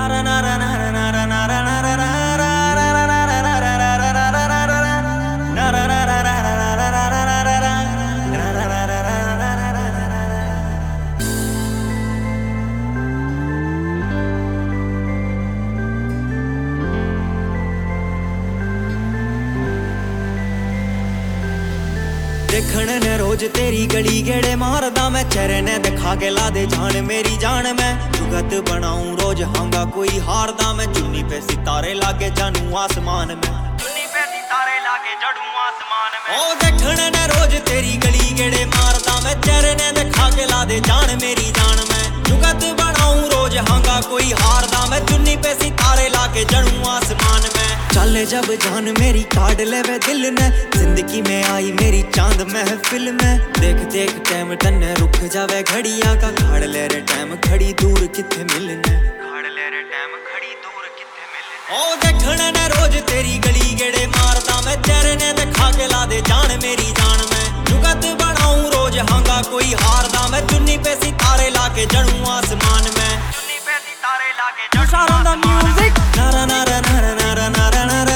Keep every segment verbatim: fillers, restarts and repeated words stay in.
देखण ने रोज तेरी गली गेड़े मारदा मैं, चेहरे ने दिखा के ला दे जान मेरी जान मैं। जुगत बनाऊं रोज हांगा कोई हारदा मैं, चुन्नी पे सितारे लागे जानू आसमान में, चुन्नी पे सितारे लागे जड़ू आसमान में। ओ देखण ने रोज तेरी गली गेड़े मारदा मैं, चेहरे ने दिखा के ला दे जान मेरी जान मैं। जुगत बनाऊं रोज हांगा कोई हारदा मैं, चुन्नी पे सितारे लागे जड़ू आसमान में। चले जब जान मेरी काट लेवे दिल ने, जिंदगी में आई मेरी चांद महफिल में। देख देख टाइम तन्ने रुक जावे घड़िया का, खाड़ ले रे टाइम खड़ी दूर किथे मिलने, खाड़ ले रे टाइम खड़ी दूर किथे मिलने। ओ देखण ने रोज तेरी गली गेड़े मारदा मैं, चेहरे ने दिखा के ला दे जान मेरी जान मैं। जुगत बनाऊं रोज हांगा कोई हारदा मैं, चुन्नी पे सितारे लाके जड़ू आसमान में, चुन्नी पे सितारे लाके जड़ू आसमान में। म्यूजिक नारा नारा नारा नारा नारा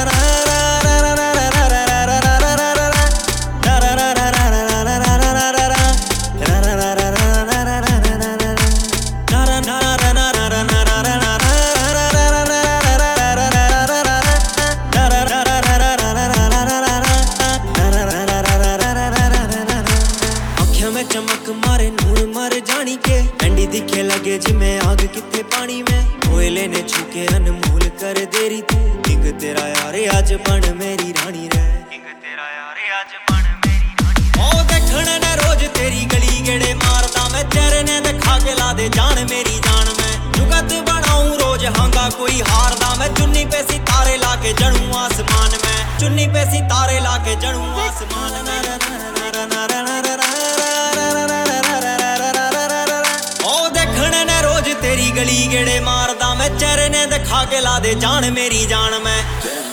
चमक मारे नूर मर जानी के, ठंडी दिखे लगे जिमें आग किथे पानी में। कोयले ने छूके अनमोल कर देरी तू, इंग तेरा यारे आज बन मेरी रानी रे, इंग तेरा यारे आज बन मेरी रानी रे। ओ देखण ने रोज तेरी गली गेड़े मारदा मैं, चेहरे ने दिखा के ला दे जान मेरी जान मैं। जुगत बनाऊं रोज हांगा कोई हारदा मैं, चुन्नी पे सितारे लाके जड़ू आसमान में, चुन्नी पे सितारे लाके जड़ू आसमान में। तेरी गली गेड़े मारदा मैं, चेहरे ने दिखा के ला दे जान मेरी जान मैं।